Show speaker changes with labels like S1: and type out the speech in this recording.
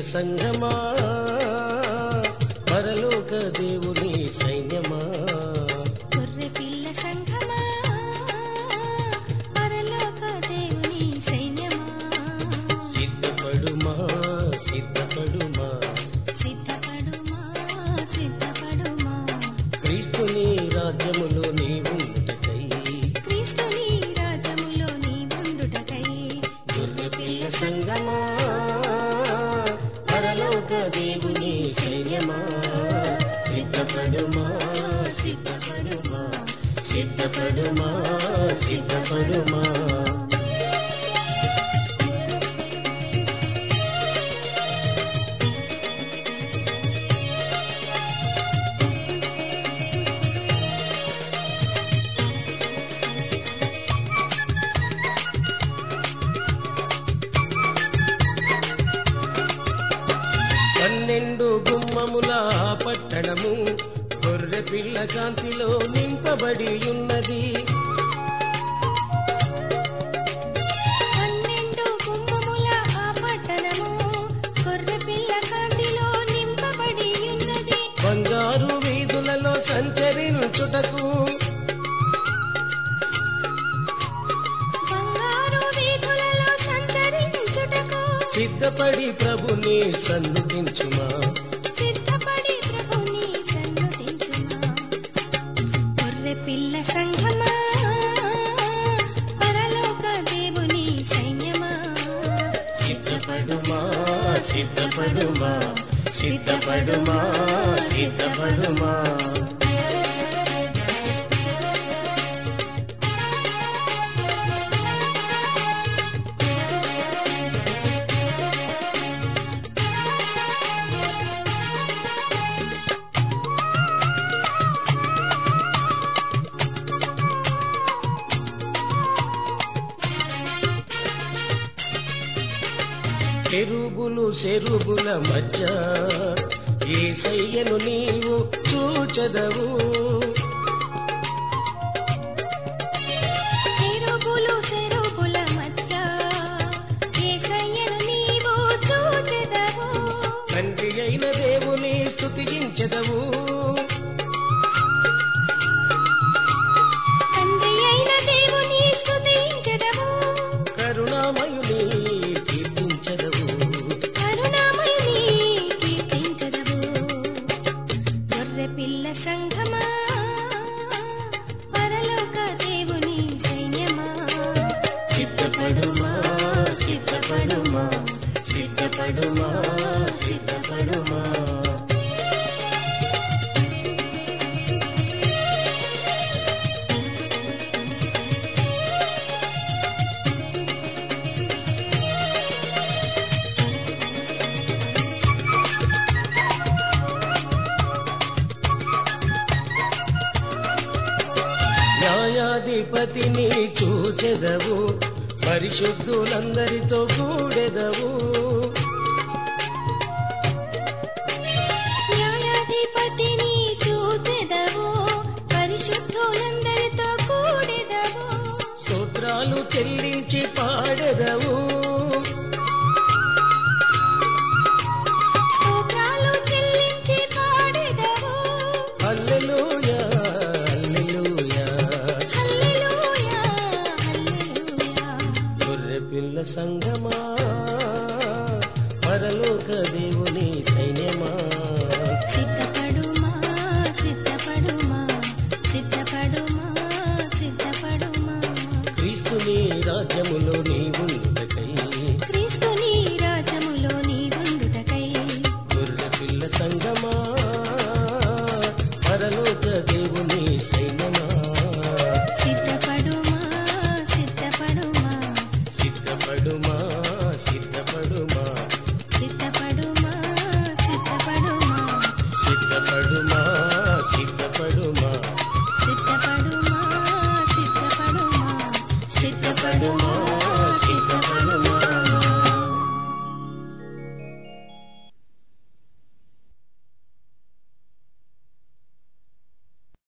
S1: సంఘమా పరలోక దేవుని సైన్యమా
S2: గొర్రెపిల్ల సంఘమా పరలోక దేవుని సైన్యమా
S1: సిద్ధపడుమా సిద్ధపడుమా
S2: సిద్ధపడుమా సిద్ధపడుమా
S1: క్రీస్తుని రాజ్యములో నీవుండుటకై
S2: క్రీస్తుని రాజ్యములో నీవుండుటకై
S1: గొర్రెపిల్ల సంఘమా పరలోక దేవుని సైన్యమా సిద్ధపడుమా సిద్ధపడుమా సిద్ధపడుమా సిద్ధపడుమా పన్నెండు గుమ్మముల పట్టణము గొర్రె పిల్ల కాంతిలో నింపబడి ఉన్నది
S2: పన్నెండు గుమ్మముల ఆ పట్టణము గొర్రెపిల్ల కాంతిలో నింపబడి ఉన్నది
S1: బంగారు వీధులలో సంచరించుటకు
S2: బంగారు వీధులలో సంచరించుటకు
S1: సిద్ధపడి ప్రభుని సన్నుతించుమా
S2: సిద్ధపడి ప్రభుని సన్నుతించుమా గొర్రెపిల్ల సంఘమా పరలోక దేవుని సైన్యమా
S1: సిద్ధపడుమా సిద్ధపడుమా సిద్ధపడుమా సిద్ధపడుమా చెరుబులు చెరుబుల మధ్య యేసయ్యను నీవు చూచెదవు
S2: చెరుబులు చెరుబుల మధ్య యేసయ్యను నీవు చూచెదవు
S1: తండ్రి అయిన దేవుని స్తుతించెదవు
S2: తండ్రి అయిన దేవుని స్తుతించెదవు
S1: కరుణామయుని కీర్తించెదవు
S2: కరుణామయుని కీర్తించెదవు గొర్రెపిల్ల సంఘమా పరలోక దేవుని సైన్యమా
S1: సిద్ధపడుమా సిద్ధపడుమా సిద్ధపడుమా సిద్ధపడుమా న్యాయాధిపతిని చూచెదవు పరిశుద్ధులందరితో కూడెదవు
S2: న్యాయాధిపతిని చూచెదవు పరిశుద్ధులందరితో కూడెదవు
S1: స్తోత్రాలు చెల్లించి పాడెదవు
S2: స్తోత్రాలు చెల్లించి పాడెదవు
S1: హల్లెలూయా హల్లెలూయా
S2: హల్లెలూయా హల్లెలూయా
S1: గొర్రెపిల్ల సంఘమా పరలోక దేవుని సైన్యమా
S2: సిద్ధపడుమా సిద్ధపడుమా సిద్ధపడుమా సిద్ధపడుమా
S1: క్రీస్తుని రాజ్యములో నీవుండుటకై
S2: క్రీస్తుని రాజ్యములో నీవుండుటకై
S1: గొర్రెపిల్ల సంఘమా పరలోక దేవుని సైన్యమా
S2: సిద్ధపడుమా సిద్ధపడుమా
S1: సిద్ధపడుమా సిద్ధపడుమా
S2: సిద్ధపడుమా సిద్ధపడుమా
S1: సిద్ధపడుమా సిద్ధపడుమా
S2: సిద్ధపడుమా సిద్ధపడుమా
S1: సిద్ధపడుమా